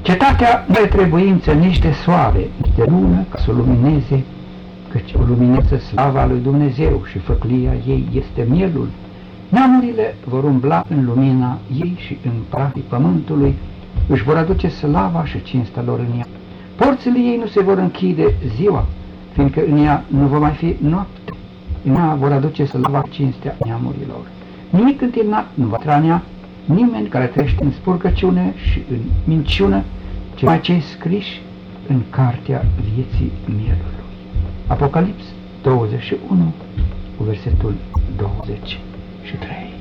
Cetatea nu are trebuință nici de soare, nici de lună ca să o lumineze, căci o luminează slava lui Dumnezeu și făclia ei este mielul. Neamurile vor umbla în lumina ei și în prafii pământului își vor aduce slava și cinstea lor în ea. Porțile ei nu se vor închide ziua, fiindcă în ea nu va mai fi noapte. În ea vor aduce slava și cinstea neamurilor. Nimic întinat nu va intra în ea, nimeni care trăiește în spurcăciune și în minciună, ci mai cei scriși în cartea vieții mielului. Apocalips 21, cu versetul 23.